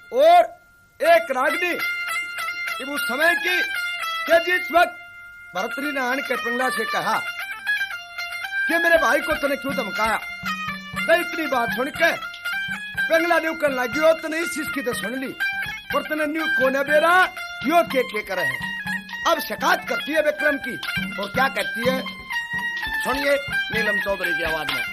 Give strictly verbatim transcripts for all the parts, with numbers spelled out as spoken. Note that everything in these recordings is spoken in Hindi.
और एक रागनी उस समय की कि जिस वक्त भरतरी ने आन के पिंगला से कहा कि मेरे भाई को तूने क्यों धमकाया, तो इतनी बात सुन के पिंगला ने कर लगी हो तो नहीं सिसकी तो सुन ली और तूने न्यू कोने बेरा यो के के करे है। अब शिकायत करती है विक्रम की और क्या कहती है सुनिए नीलम चौधरी की आवाज में।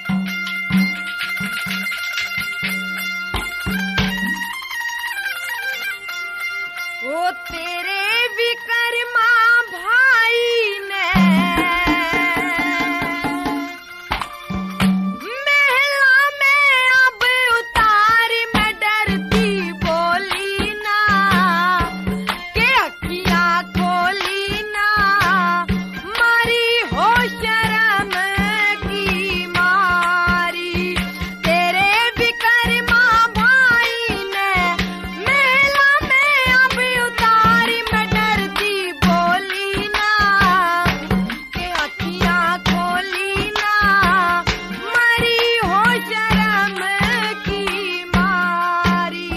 वो तेरे विकर्मा भाई ने महला में अब उतार में डरती बोली ना के अखियां खोली ना मारी हो शर्म की मारी। तेरे विकर्मा भाई ने महला में अब उतारी में डरती बोली ना के अखियां खोली ना मारी हो शर्म की मारी।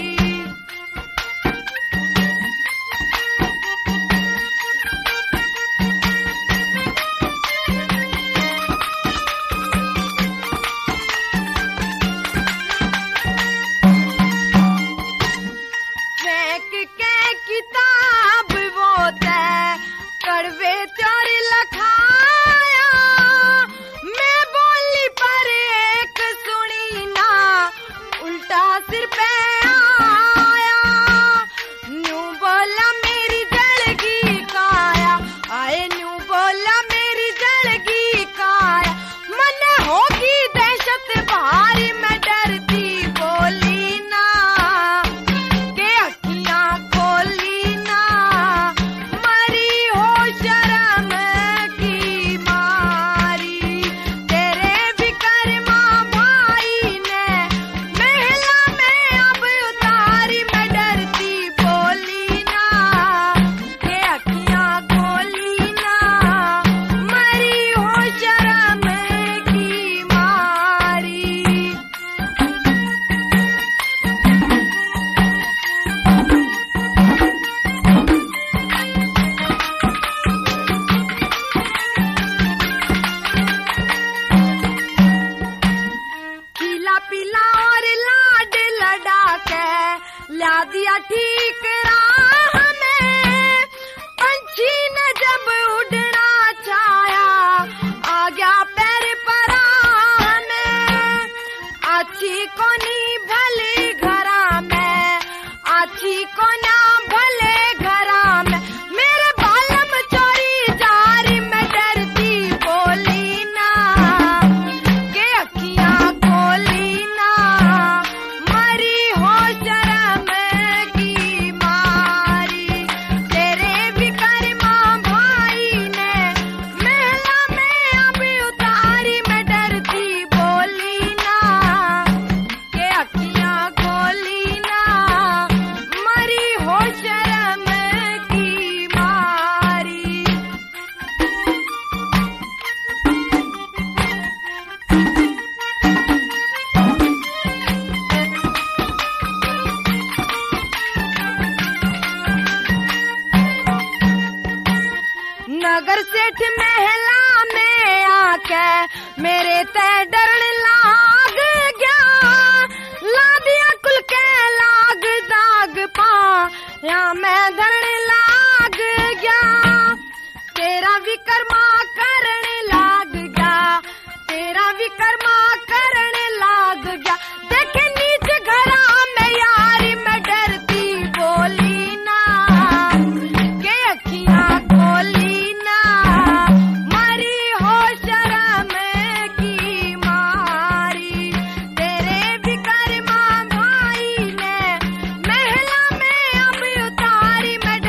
फेंक के किताब वो तय कड़वे चोर लखाया। मैं बोली पर एक सुनी ना उल्टा सिर पे आया। न्यू बोला मेरी जलगी काया आए न्यू बोला मेरी जलगी काया। मन होगी दहशत भारी मैं डरती बोली ना के अखियां खोली ना मरी हो शर्म की मारी। तेरे विकर्मा भाई ने महला में अब उतारी मैं डरती बोली ना के अखियां खोली ना मरी हो शर्म की मारी। खिला पिला और लाड लड़ा के ला दिया ठीक राह में। पंछी ने जब उड़ना चाया आ गया पैर पर में। अच्छी कोनी भले घरा में अच्छी कोना भले घरा में। मेरे बालम चोरी जारी मैं डरती बोली ना के अखियां खोली ना मरी हो शर्म की मारी। तेरे विकर्मा भाई ने महला में अब उतारी मैं डरती बोली ना के अखियां खोली ना मरी हो शर्म की मारी। नगर सेठ महला में आके मेरे तय डरण लाग गया। ला दिया कुल के लाग दाग पा या मैं धरण लाग गया। तेरा विकर्मा करण लाग गया तेरा विकर्मा करण लाग गया। देखे नीच घरा में यारी मैं डरती बोली ना के अखियां खोली ना मरी हो शर्म की मारी। तेरे विकर्मा भाई ने महला में अब उतारी मैं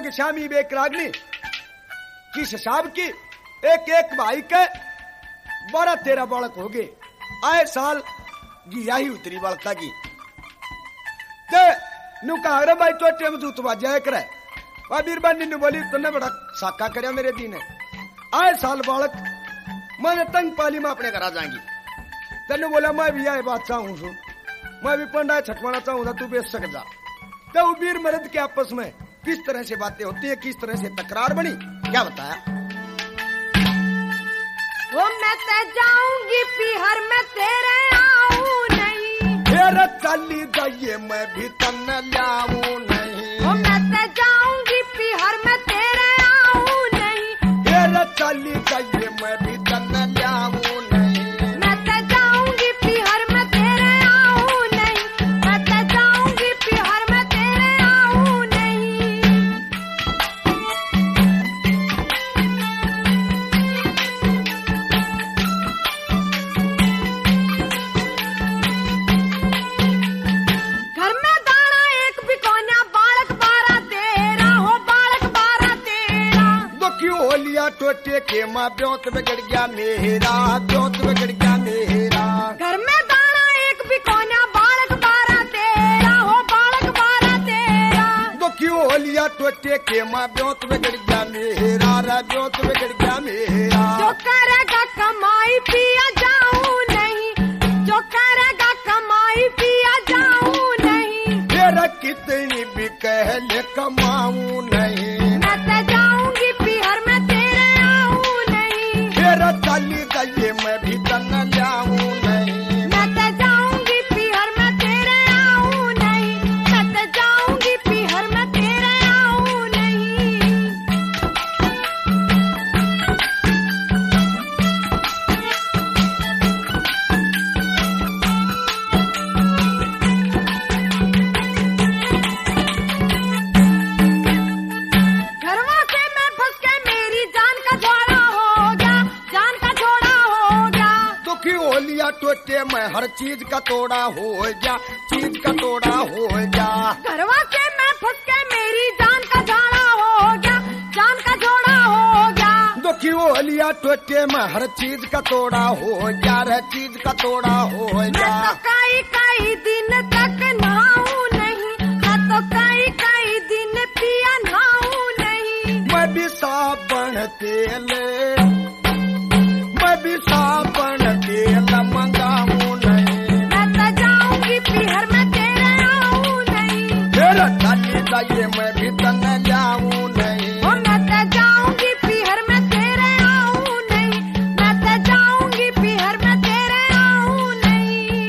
के शामी बेक रागनी किस हिसाब की एक एक भाई के बारह तेरह बालक हो गए। आए साल गिया ही उतरी बालका की नु कहा भाई चोटे में जूत बाजा करे बीरबानी ने बोली तुमने बड़ा साका करया मेरे दी ने। आए साल बालक मैंने तंग पाली में अपने घर आ जाएंगी। तेने बोला मैं भी आए बादशाह हूं सु मैं भी पंडा छटवाना चाहूंगा तू बेच सक जा। तो वीर मर्द के आपस में किस तरह से बातें होती है किस तरह से तकरार बनी क्या बताया। वो मैं ते जाऊंगी पीहर में तेरे आऊं नहीं तेरा चाली जाइए मैं भी तन लाऊं नहीं। वो मैं ते जाऊंगी पीहर में तेरे आऊं नहीं तेरा चाली जाइए मैं भी तन लाऊं नहीं। मैं ते जाऊंगी पीहर में तेरे आऊं नहीं मैं ते जाऊंगी पीहर में तेरे आऊं नहीं। घर में दाना एक बिकोना बालक बारह तेरा हो बालक बारह तेरा। तो क्यों हो लिया टोटे के माँ ब्योत बिगड़ गया मेरा ब्योत बिगड़ गया मेरा। घर में दाना एक बिकोना बालक बारह तेरा हो बालक बारह तेरा। तो क्यों हो लिया टोटे के माँ ब्योत बिगड़ गया मेरा रा ब्योत बिगड़ गया मेरा। जो करेगा कमाई पिया जाऊं नहीं जो करेगा कमाई पिया जाऊं नहीं। तेरा कितनी भी कह ले कमाऊं नहीं। मैं ते जाऊंगी पीहर में तेरे आऊं नहीं। तेरा चाली जाइए मैं भी तन लाऊं नहीं। मैं ते जाऊंगी पीहर में तेरे आऊं नहीं मैं ते जाऊंगी पीहर में तेरे आऊं नहीं। घरवा से मैं फंस के मेरी जान का झोड़ा हो गया जान का झोड़ा हो गया। दुखी हो लिया टोटे में हर चीज का तोड़ा हो गया चीज का तोड़ा हो गया। घरवा से मैं फंस के मेरी जान का झोड़ा हो गया जान का झोड़ा हो गया। दुखी हो लिया टोटे में हर चीज का तोड़ा हो गया हर चीज का तोड़ा हो मैं गया। तो कई कई दिन तक नहाऊं नहीं मैं तो कई कई दिन पिया नहाऊं नहीं। मैं भी साबन तेल मैं भी साबन तेल मंगाऊं नहीं। मैं तो जाऊंगी पीहर में तेरे आऊं नहीं। तेरा चाली जाइए मैं भी तन लाऊं नहीं। ओ मैं तो जाऊंगी पीहर में तेरे आऊं नहीं मैं तो जाऊंगी पीहर में तेरे आऊं नहीं।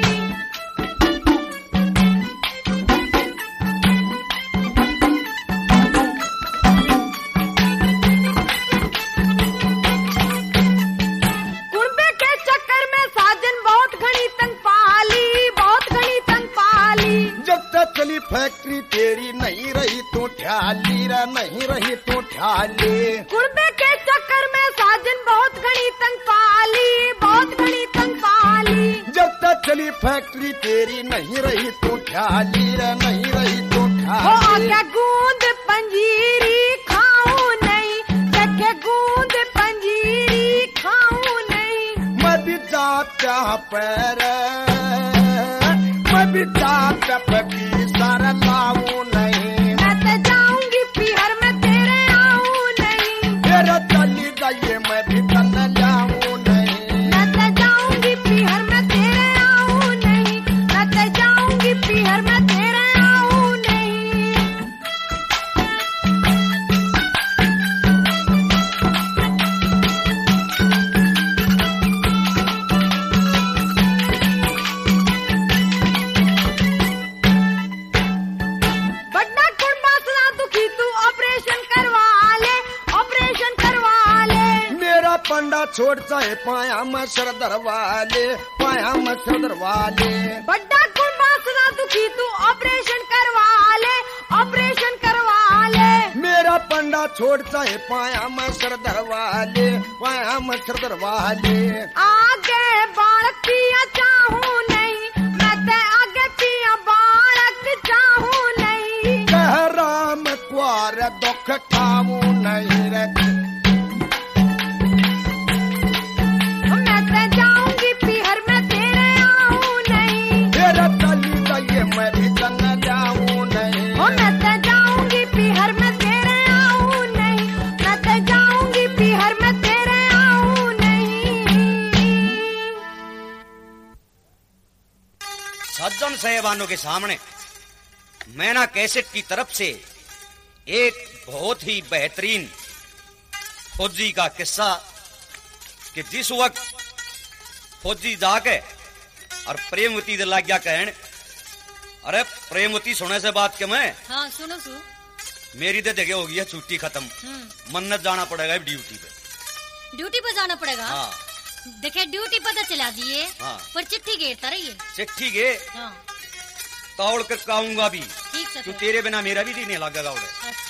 कुर्बे के चक्कर में साजन बहुत घनी तंग पाली बहुत घनी तंग पाली। जब तक चली फैक्ट्री तेरी नहीं रही तो ठाली रा नहीं रही तो ठाली। कुर्बे के चक्कर में साजन बहुत घनी तंग पाली बहुत घनी तंग पाली। जब तक चली फैक्ट्री तेरी नहीं रही तो ठाली रा नहीं रही तो ओ ठाली। आके गूंद पंजीरी खाऊं नहीं देखे गूंद पंजीरी खाऊं नहीं। मैं भी जाता पैर मैं भी जाता पकी सारा लाऊं नहीं। मैं तो जाऊंगी पीहर में तेरे आऊं नहीं। तेरा चाली जाइए मैं भी तन लाऊं नहीं। मैं तो जाऊंगी पीहर में तेरे आऊं नहीं मैं तो जाऊंगी पीहर में तेरे आऊं नहीं। बड्डा कुड़बा सदा दुखी तू ऑपरेशन करवा ले ऑपरेशन करवा ले। मेरा पंडा छोड़ चाहे पाया मैं सर दरवाले पाया मैं सर दरवाले। बड्डा कुड़बा सदा दुखी तू ऑपरेशन करवा ले ऑपरेशन करवा ले। मेरा पंडा छोड़ चाहे पाया मैं सर दरवाले पाया मैं सर दरवाले। आगे बालक पिया चाहूं नहीं मैं ते आगे पिया बालक चाहूं नहीं। कह राम क्वा रे दुख ठाऊ नहीं रे मैं ते जाऊंगी पीहर में तेरे आऊं नहीं तेरा तली तली मैं भी तन जाऊं नहीं ओ मैं ते जाऊंगी पीहर में तेरे आऊं नहीं मैं ते जाऊंगी पीहर में तेरे आऊं नहीं। सज्जन साहेबानों के सामने मैना कैसेट की तरफ से एक बहुत ही बेहतरीन फौजी का किस्सा कि जिस वक्त फौजी जाके और प्रेमवती दे लग गया कहन, अरे प्रेमवती सुने से बात के मैं हाँ सुनो सु मेरी तो जगह हो गई है छुट्टी खत्म, मन्नत जाना पड़ेगा ड्यूटी पे। ड्यूटी पर जाना पड़ेगा। हाँ देखे ड्यूटी पर तो चला दिए हाँ। पर चिट्ठी घेरता रहिए। चिट्ठी गे हाँ तौड़ कर आऊंगा भी ठीक से तू तेरे बिना मेरा भी नहीं लगेगा उधर। अच्छा